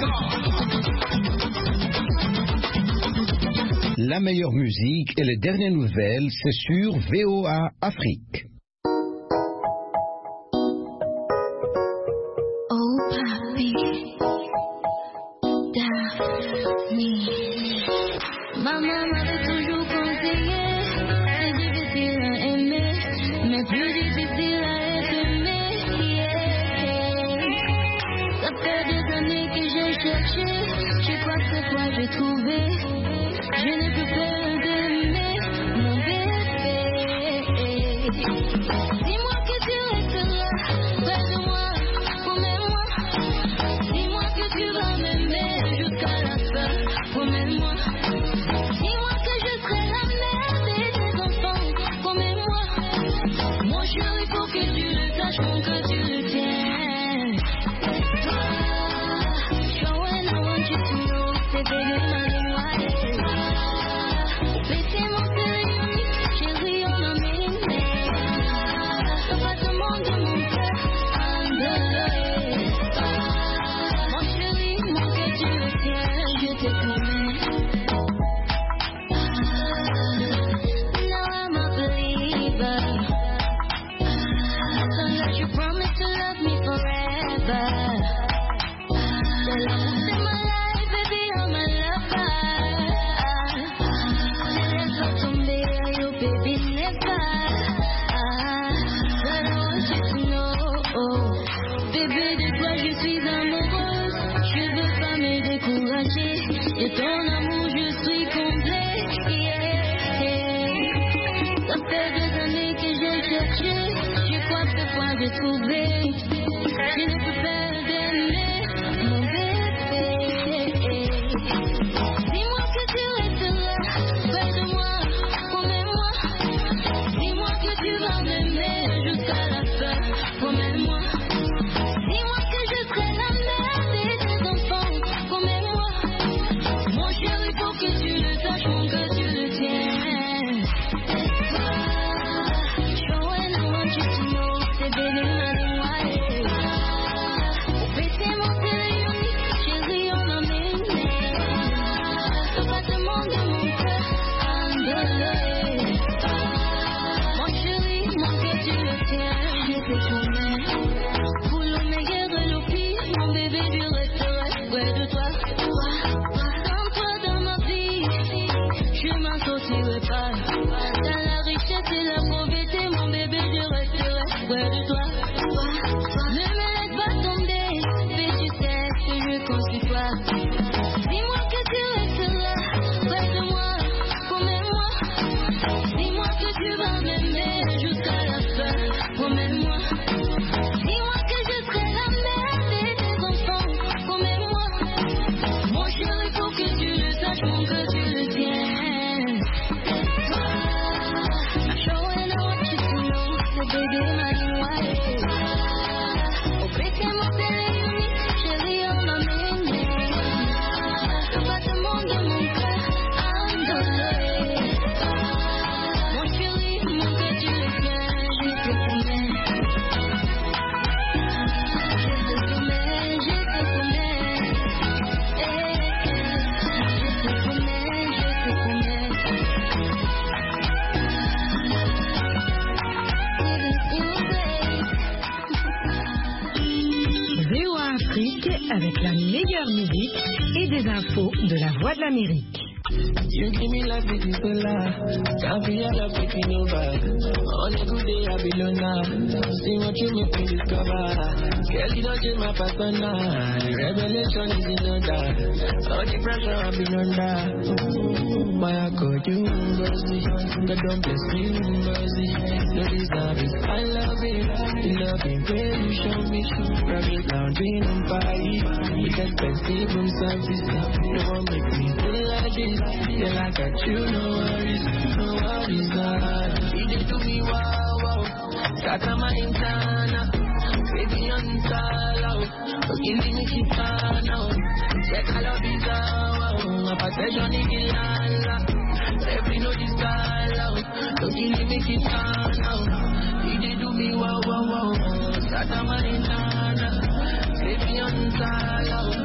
La meilleure musique et les dernières nouvelles, c'est sur VOA Afrique. Oh papi, Daphne. Maman m'avait toujours conseillé, c'est difficile à aimer, mais plus difficile à être aimé. Ça fait des années que j'ai cherché, je crois que cette fois j'ai trouvé. Je ne peux pas t'aimer, mon bébé. Dis-moi que tu restes là, près de moi, promets-moi. Dis-moi que tu vas m'aimer jusqu'à la fin, promets-moi. Dis-moi que je serai la mère de tes enfants, promets-moi. Mon chéri, faut que tu le saches, faut que tu le tiennes. Toi, show and I want you to know, c'est baby, de ton amour je suis comblée, Ça fait des années que j'ai cherché, je crois que cette fois j'ai trouvé. Je ne peux pas t'aimer, mon bébé. Dis-moi que tu restes là, près de moi, promets-moi. Dis-moi que tu vas m'aimer jusqu'à la fin, promets-moi. Dis-moi que je serai la mère de tes enfants, promets-moi. Mon chéri, faut que tu le saches, faut que tu le tiennes. Show and I want you to know, c'est baby, money, why? Baby, c'est mon téléphone, chéri, on m'a mené. Ce battement de mon cœur, endolé. Mon chéri, mon que tu le tiens, je te promets. Pour l'eau, mes guerres, l'opi, mon bébé, je resterai près de toi. Je m'en sortirai pas. Dans la richesse et la pauvreté, mon bébé, je resterai près de toi. Ne me laisse pas tomber, mais tu sais que je compte sur toi. Dis-moi que tu restes là, près de moi, promets-moi. Dis-moi que tu vas m'aimer jusqu'à la fin, promets-moi. Dis-moi que je serai la mère de tes enfants, promets-moi. Mon chéri, faut que tu le saches, faut que tu le tiennes. Baby, money, why? Oh, baby, mon téléphone, chéri, on m'a mené. Ce battement de mon cœur, endolé. Mon chéri, mon que tu le tiens, je te promets. Je te promets, je te promets. Je te promets, je te promets. VOA Afrique avec la meilleure musique et des infos de la Voix de l'Amérique. You give me life with people can't be all up with me over. On a good day I be alone. See what you make me discover. Girl, you don't change my persona. The revelation is in order. All the pressure I've been under. Why I call you mercy? God don't bless me mercy. No deserve it. I love it. The loving way you show me. Private down being on fire. It's expensive from service. No one make me feel like this. Yeah, like I you, no worries, You did to me, wow, Scatter my internal, baby, on salo. Killing me, keep on now. Check all of these, my possession in Ilala. Every no this, killing me, keep on now. You did to me, wow, Scatter my internal, baby, on salo.